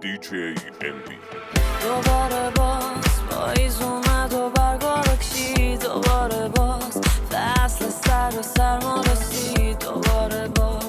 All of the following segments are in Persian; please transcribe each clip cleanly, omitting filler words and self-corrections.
DJ MB. دوباره باز پاییز اومد و برگا بکشید، دوباره باز فصل سر و سرما رسید، دوباره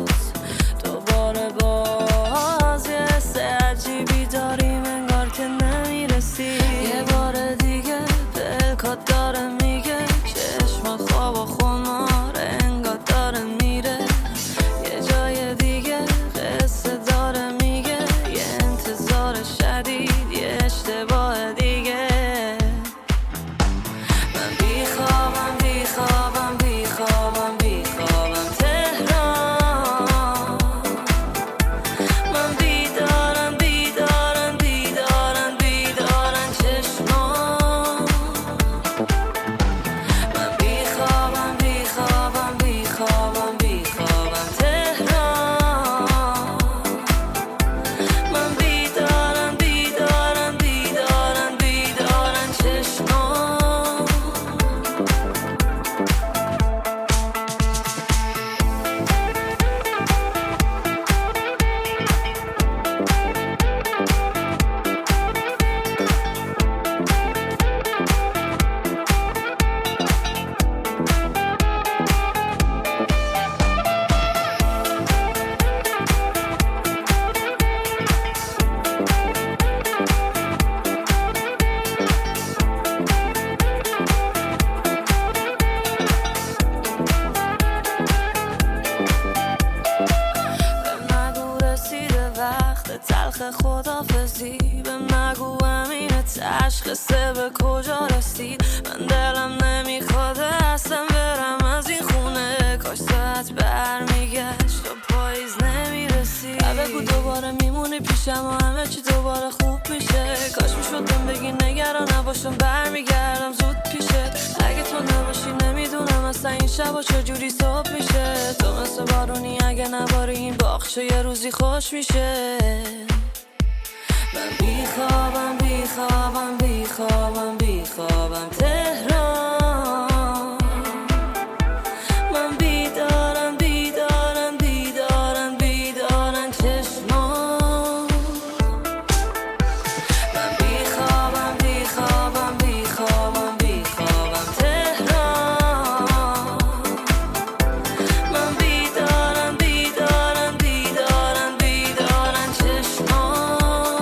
باز یه حس عجیبی داریم انگار که نمیرسی. یه بار دیگه پلکات داره میگه چشم خواب و خمار انگار داره میره، یه جای دیگه قصه داره میگه یه انتظار شدید یه اشتباه دیگه. من بیخوابم تهران، من بیدارن چشمان. من بیخوابم تهران، من بیدارن چشمان. تلخ خدافزی بهم نگو امین تشخیصه به کجا رسید. من دلم نمیخواد اصلا برم از این خونه، کاش ساعت برمیگشت و پاییز نمیرسید. بگو دوباره میمونی پیشم و همه چی دوباره خوب میشه، کاش میشد بهم بگی نگران نباشم برمیگردم زود پیشت. اگه تو نباشی نمیدونم اصلا این شبا چجوری صبح میشه. تو مثل بارونی اگه نباری این باغچه یه روزی خوش میشه. من بیخوابم تهران، من بیدارن چشمان. من بیخوابم تهران، من بیدارن چشمان.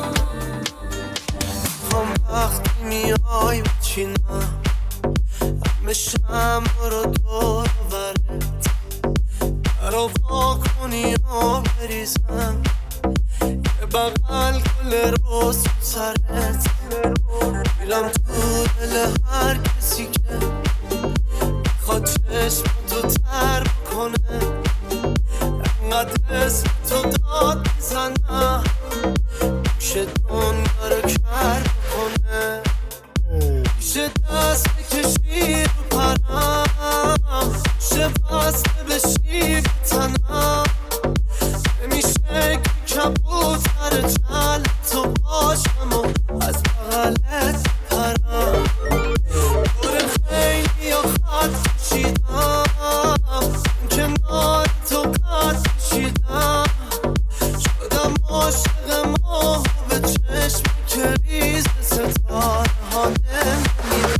وقتی میای بچینم همه شم رو دور برت برا وا کنی و بریزم یه بغل گل روز تو سرت. میرم تو دل هر کسی که میخواد چشم تو تر بکنه، انقدر اسم تو داد میزنم پیش دنیا رو کر بکنه. پیش دست بکشی رو پرم، پیش بسته بشی بتنم، نمیشه که کبوتر جل تو باشم و از بغلت پرم. دور خیلی یا خط کشیدم، کنار تو قد کشیدم، شدم عاشق ما به چشم کریز ستاره ها نمیره.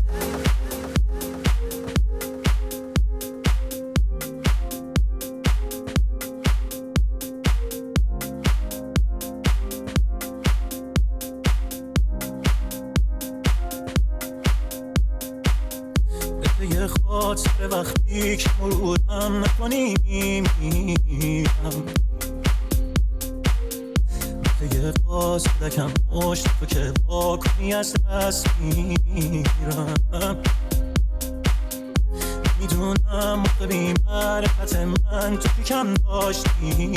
یه خاطر وقتی که مرورم نکنی میمیرم، یه قاصدکم مشت تو که با کنی از دست میرم. میدونم موقع بی معرفت من تو کم داشتی،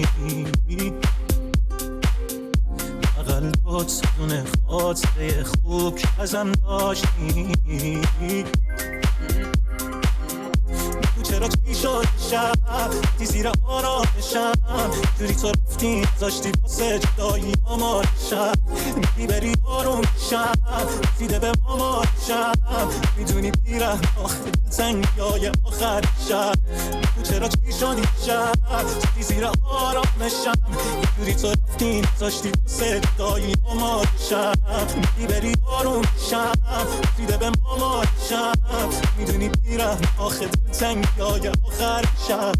اقل دوت دونه خاطره خوب که ازم داشتی. چرا چی شد شب دی زیر آرامشم جوری تو رفتی زاشتی واسه جدایی آمارشم میبری آروم شم دیده به مامارشم میدونی بیرم آخه دلتنگیای آخر شب تو چرا چی شدی شب دی زیر آرامشم جوری تو رفتی زاشتی واسه جدایی آمارشم میبری آروم شم دیده به مامارشم میدونی بیرم آخه دلتنگیای آخر شب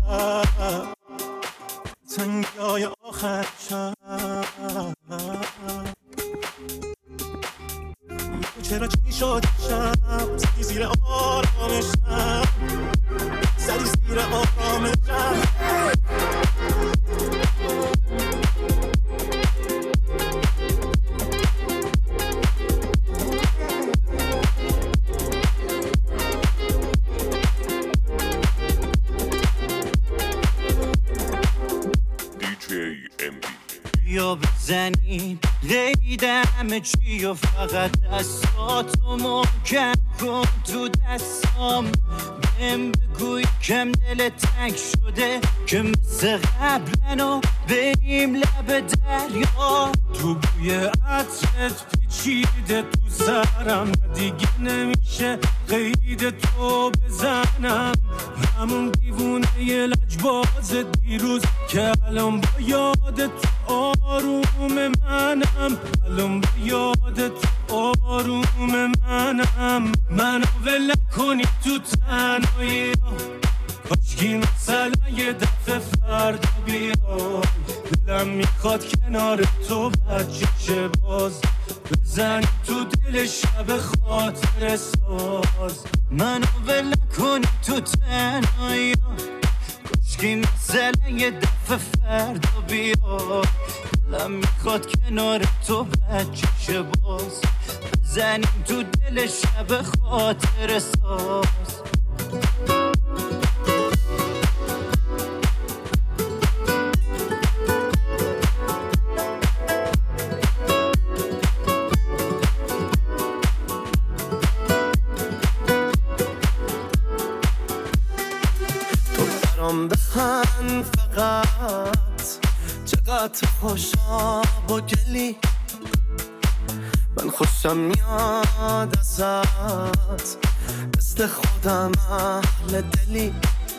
تنگیای آخر شب چرا چی شد شب زدی زیر آرامشم زدی زیر آرامشم یا بزنی لیدم چی و فقط دستاتو محکم کن تو دستام بهم بگوی کم دل تنگ شده که مثل قبلنو بریم لب دریا تو بوی عطرت پیچیده تو سرم دیگه نمیشه قید تو بزنم همون دیوونه ی لجباز دیروز که الان با یاد تو آروم منم الان با یاد تو آروم منم منو ول کنی تو تنهایی کاشکی مثلا یه دفعه فردا بیای دلم میخواد کنار تو بچه باز بزنی تو دل شب خاطر ساز منو ول کنی تو تنهایی کاشکی مثلا یه دفعه فردا بیای دلم میخواد کنار تو بچه باز بزنیم تو دل شب خاطر ساز بخند فقط چقدر خوشا با گلی من خوشم میاد ازت مثل خودم اهل دلی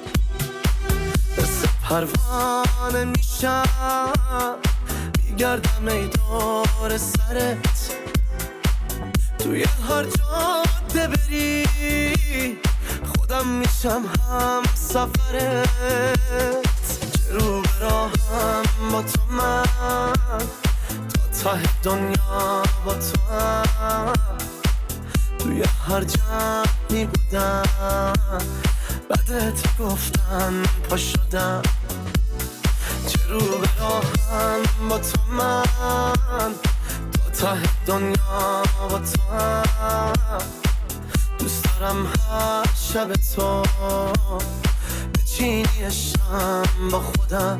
مثل پروانه میشم میگردم ای دور سرت توی هر جاده بری خودم میشم هم سفرت چه رو براهم با تو من تا ته دنیا با تو هم توی هر جمعی بودم بعدت گفتم پا شدم چه رو براهم با تو من تا ته دنیا با تو هم دوست دارم هر شب تو بچینی شم با خودم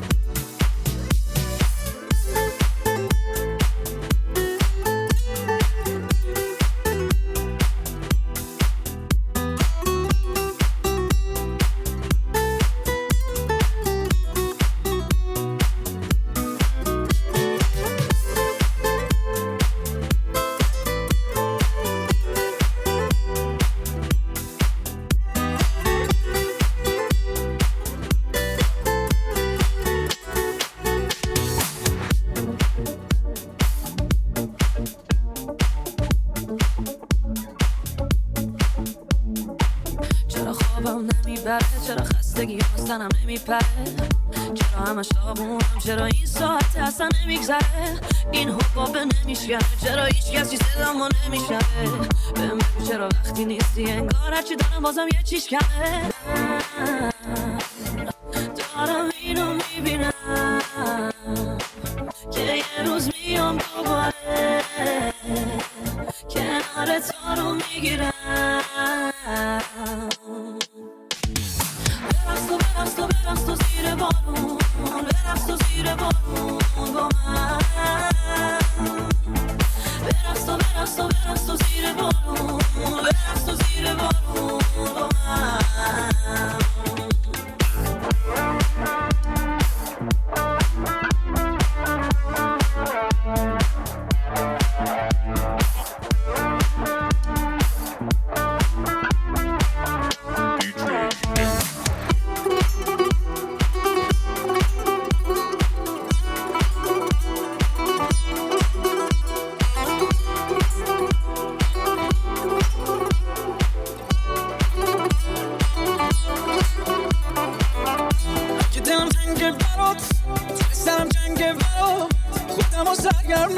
چرا خستگی حسنم نمیپره چرا همش آبونم چرا این ساعت اصلا نمیگذره این حبابه نمیشکنه چرا هیچ کسی صدامو نمیشنه بهم بگو چرا وقتی نیستی انگار هرچی دارم بازم یه چیش کمه دارم اینو میبینم که یه روز میام دوباره کنار تو رو میگیرم برقص تو زیر بارون برقص تو زیر بارون با من برقص تو زیر بارون برقص تو زیر بارون با من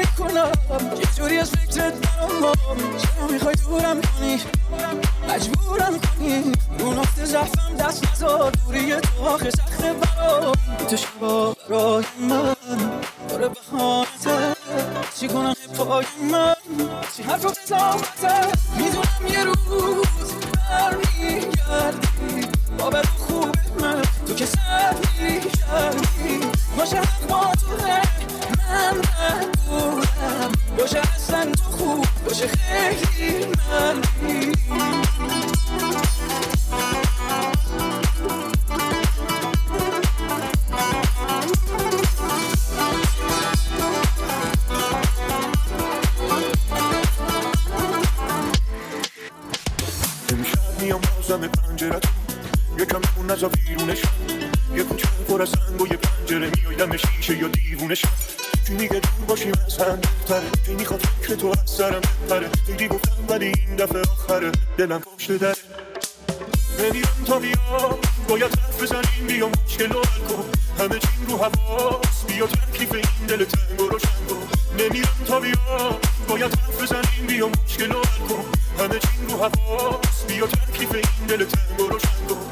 میکنم یه جوری از فکرت برام چرا میخوای دورم کنی مجبورم کنی رو نقطه ضعفم دست نزار دوری تو آخه سخته برام تو شبا برای من داره بخانته چی کنم پای من چی حرف رو بزامته میدونم یه روز برمیگردی بابت خوب من تو که سر میگردی باشه حق با توه من بودم باشه اصلا تو خوب باشه خیلی مردی میام بازم پنجرتون یکم اون نزا بیرونشم یه کوچه پر از سنگ و یه پنجره میایدم شیشه یا دیوونشم چی میگه دور باشیم از هم بهتره کی میخواد فکر تو از سرم بپره خیلی گفتم ولی این دفعه آخره دلم پشت دره نمیرم تا بیا باید حرف بزنیم بیا مشکل و حل کن همه چین رو حواس بیا ترکیف این دل تنگ و روشن کن نمیرم تا بیا باید حرف بزنیم بیا مشکل و حل کن همه چین رو حواس بیا ترکیف این دل تنگ و روشن کن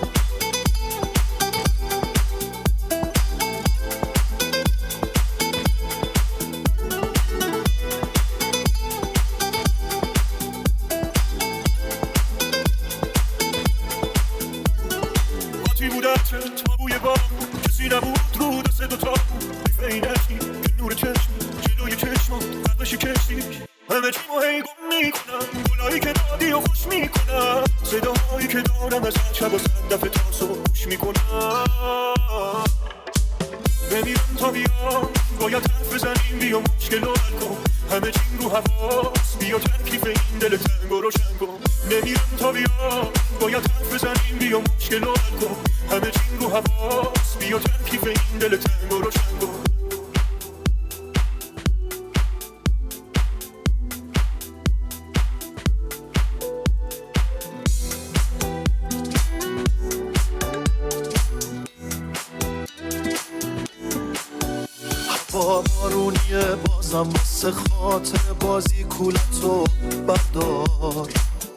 باتی بود عطر تابوی بارون کسی نبود رو دست دوتا بیفه اینکی که نور چشم جلوی چشم قبلشی کشتی همه چی مو هی گم میکنم گلایی که دادی و خوش میکنم صداهایی که دارم از شب و صد دفعه تاسو گوش میکنم نمیرم تا بیا باید حرف بزنیم بیا مشکل و حل کن همه چی رو حواس بیا ترکیف این دل تنگ و روشن کن نمیرم تا بیا باید حرف بزنیم بیا مشکل و حل کن همه چی رو حواس بیا ترکیف این دل تنگ و روشن کن با بارونیه بازم واسه خاطر بازی کولتو بردار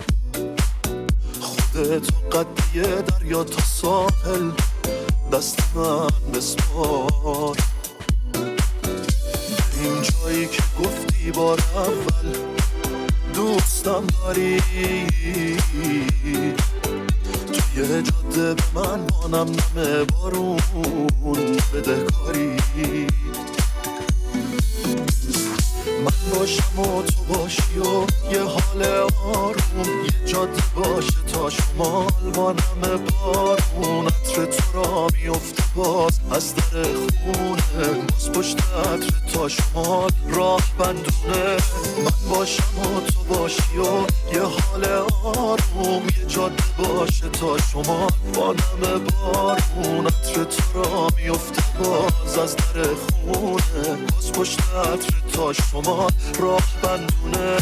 خودتو قدیه دریا تا ساحل دست من بسپار بریم جایی که گفتی بار اول دوستم داری توی جاده به من مانم نم بارون بدهکاری من باشم و تو باشی و یه حال آروم یه جاده باشه تا شمال با نم بارون عطر تو را میفته باز از در خونه باز پشت عطر تا شمال راه بندونه من باشم و تو باشی و یه حال آروم یه جاده باشه تا شمال با نم بارون عطر تو را میفته باز از در خونه باز پشت عطر تا شمال راه بندونه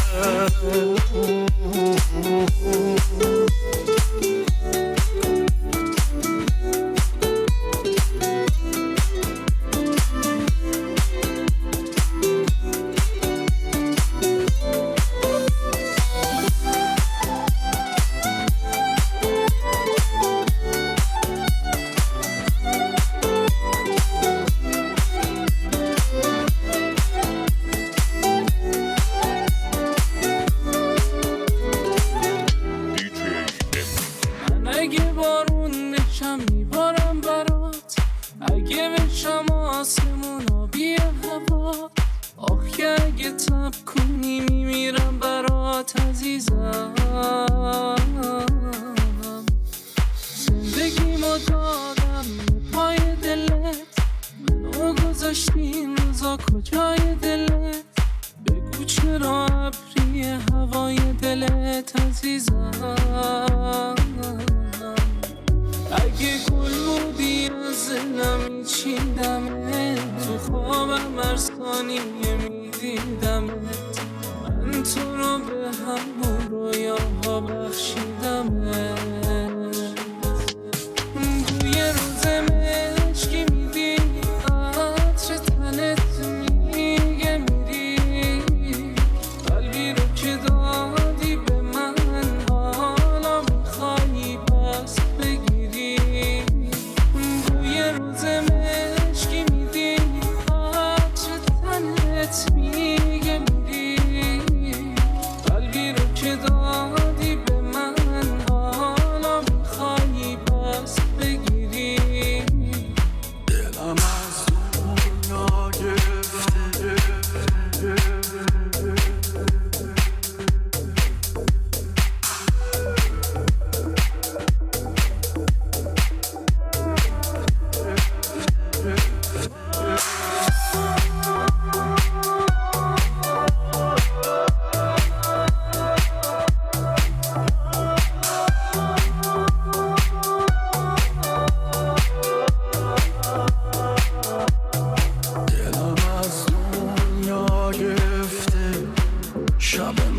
من تو رو به همون رویا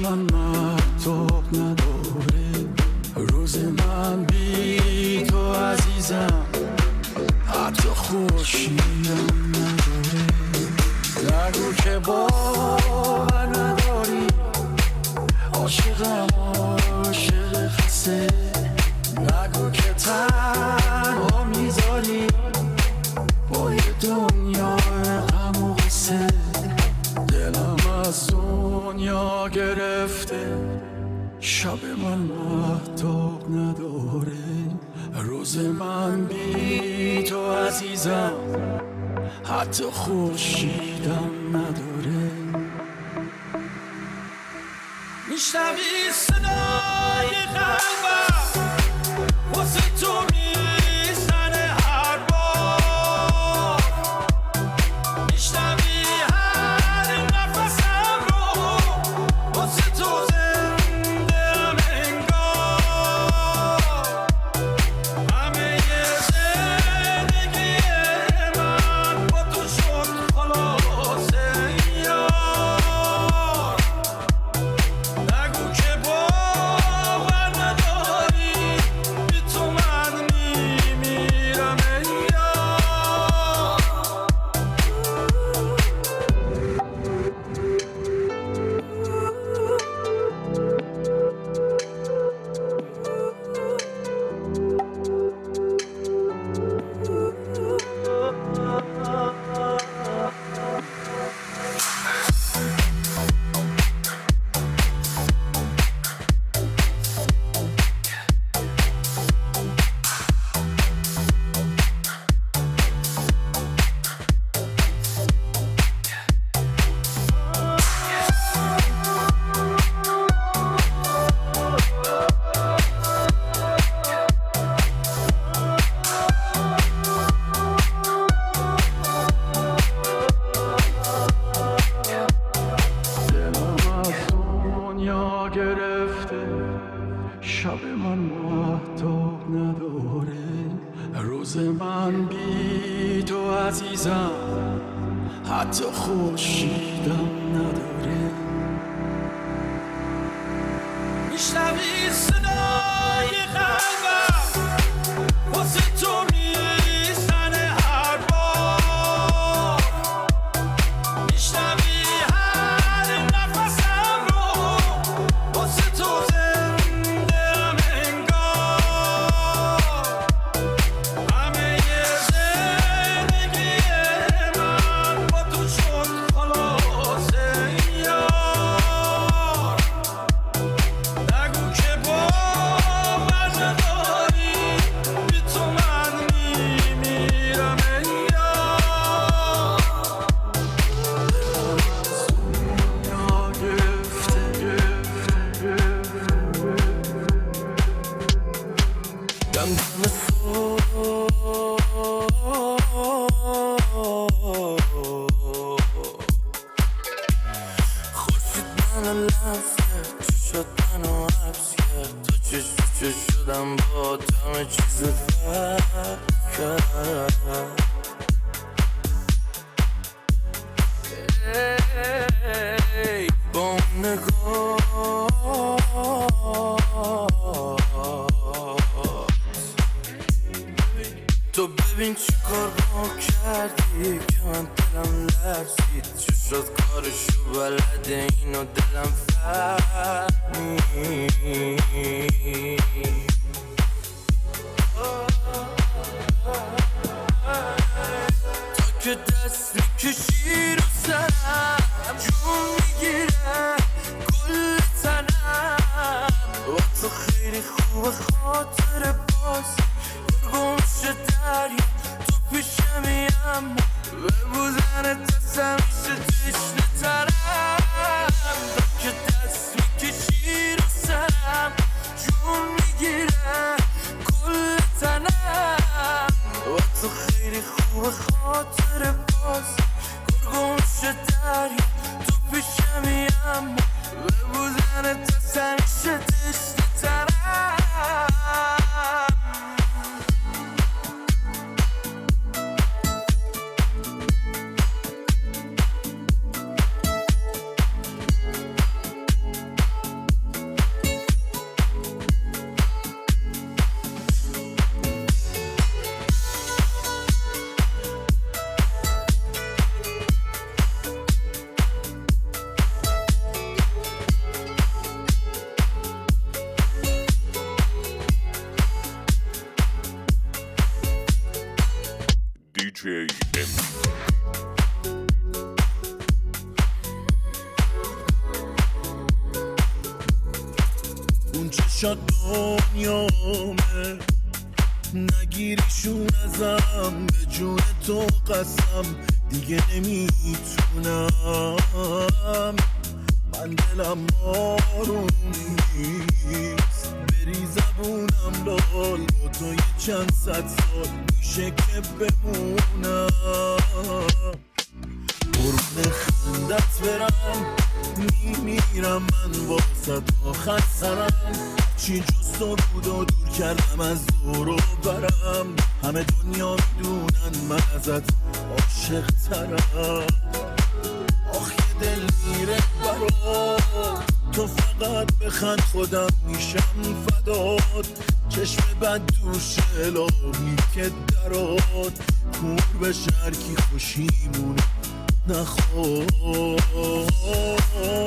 من مهتاب نداره، روز من بی تو عزیزم حتی خورشیدم نداره. نگو که باور نداری، عاشقم عاشق خسته. نگو که تنها میذاری با یه دنیای غم و غصه. دلم از دنیا گرفته، شب من مهتاب نداره، روز من بی تو عزیزم حتی خورشیدم نداره. میشنوی صدای قلبم واسه تو میزنه هر بار، میشنوی هر نفسم رو واسه تو زنده‌ام انگار. همه زندگی من با تو شد خلاصه یار. نگو که باور نداری، بی تو من میمیرم یار. گرفته، شب من مهتاب نداره، روز من بی تو عزیزم حتی خورشیدم نداره. میشنوی صدای قلبم واسه تو میزنه هر بار، میشنوی هر نفسم رو واسه تو زنده‌ام انگار. همه زندگی من با تو شد خلاصه یار. نگو که باور نداری، بی تو من میمیرم یار. دنیا گرفته دم خورشید منو لمس کرد، چشات منو حبس کرد، تا چش شدم با همه چیز فرق کرد. با اون نگاه تو ببین چی کار با کردی که من دلم لرزید. چشات کارشو بلده، اینو دلم فهمید. تا که دست میکشی رو سرم، جون میگیره کل تنم. با تو خیلی خوبه خاطر باز گم شد دریا، تو پیشمی اما به بودنت اصلا میشه تشنه ترم. تا که دست میکشی رو سرم، جون میگیره کل تنم. با تو خیلی خوبه خاطر باز گم JM. اون چشات دنیامه نگیریشون ازم به جون تو قسم دیگه نمیتونم من دلم آروم نیست بری زبونم لال با تو یه چند صد سال میشه که بمونم قربون خندت برم میمیرم من واسه آخر سرم چی جز تو بود و دور کردم از دور و برم همه دنیا میدونن من ازت عاشق ترم آخ یه دل میره برات تو فقط بخند خودم میشم فدات چشم بد دوش الهی که درات کور به شرکی خوشیمونه نخواه